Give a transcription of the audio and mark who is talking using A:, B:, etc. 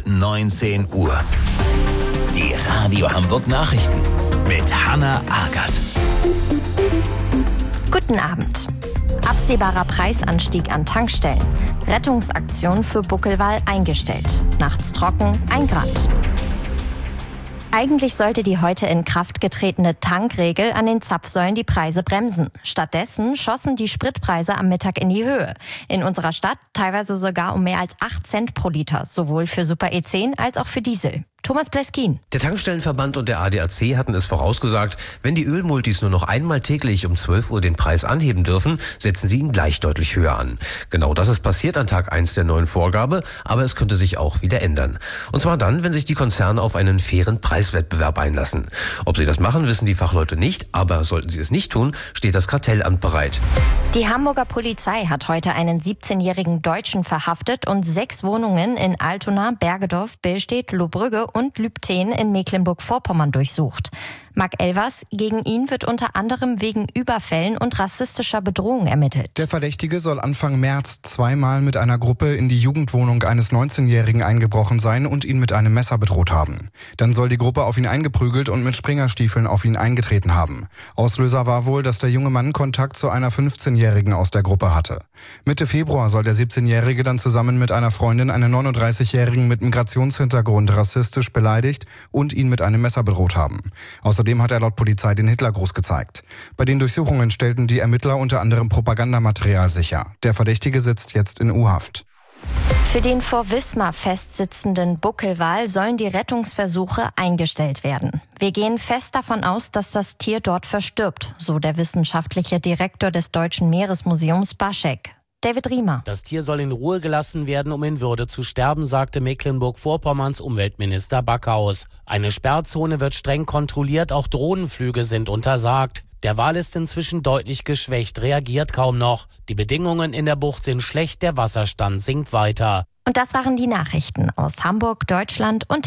A: 19 Uhr. Die Radio Hamburg Nachrichten mit Hanna Agert.
B: Guten Abend. Absehbarer Preisanstieg an Tankstellen. Rettungsaktion für Buckelwal eingestellt. Nachts trocken, 1 Grad. Eigentlich sollte die heute in Kraft getretene Tankregel an den Zapfsäulen die Preise bremsen. Stattdessen schossen die Spritpreise am Mittag in die Höhe. In unserer Stadt teilweise sogar um mehr als 8 Cent pro Liter, sowohl für Super E10 als auch für Diesel. Thomas Pleskin.
C: Der Tankstellenverband und der ADAC hatten es vorausgesagt, wenn die Ölmultis nur noch einmal täglich um 12 Uhr den Preis anheben dürfen, setzen sie ihn gleich deutlich höher an. Genau das ist passiert an Tag 1 der neuen Vorgabe, aber es könnte sich auch wieder ändern. Und zwar dann, wenn sich die Konzerne auf einen fairen Preiswettbewerb einlassen. Ob sie das machen, wissen die Fachleute nicht, aber sollten sie es nicht tun, steht das Kartellamt bereit.
B: Die Hamburger Polizei hat heute einen 17-jährigen Deutschen verhaftet und 6 Wohnungen in Altona, Bergedorf, Billstedt, Lohbrügge und Lübtheen in Mecklenburg-Vorpommern durchsucht. Marc Elvers, gegen ihn wird unter anderem wegen Überfällen und rassistischer Bedrohung ermittelt.
D: Der Verdächtige soll Anfang März 2-mal mit einer Gruppe in die Jugendwohnung eines 19-Jährigen eingebrochen sein und ihn mit einem Messer bedroht haben. Dann soll die Gruppe auf ihn eingeprügelt und mit Springerstiefeln auf ihn eingetreten haben. Auslöser war wohl, dass der junge Mann Kontakt zu einer 15-Jährigen aus der Gruppe hatte. Mitte Februar soll der 17-Jährige dann zusammen mit einer Freundin einen 39-Jährigen mit Migrationshintergrund rassistisch beleidigt und ihn mit einem Messer bedroht haben. Außerdem hat er laut Polizei den Hitlergruß gezeigt. Bei den Durchsuchungen stellten die Ermittler unter anderem Propagandamaterial sicher. Der Verdächtige sitzt jetzt in U-Haft.
B: Für den vor Wismar festsitzenden Buckelwal sollen die Rettungsversuche eingestellt werden. Wir gehen fest davon aus, dass das Tier dort verstirbt, so der wissenschaftliche Direktor des Deutschen Meeresmuseums Baschek. David Riemer.
E: Das Tier soll in Ruhe gelassen werden, um in Würde zu sterben, sagte Mecklenburg-Vorpommerns Umweltminister Backhaus. Eine Sperrzone wird streng kontrolliert, auch Drohnenflüge sind untersagt. Der Wal ist inzwischen deutlich geschwächt, reagiert kaum noch. Die Bedingungen in der Bucht sind schlecht, der Wasserstand sinkt weiter.
B: Und das waren die Nachrichten aus Hamburg, Deutschland und der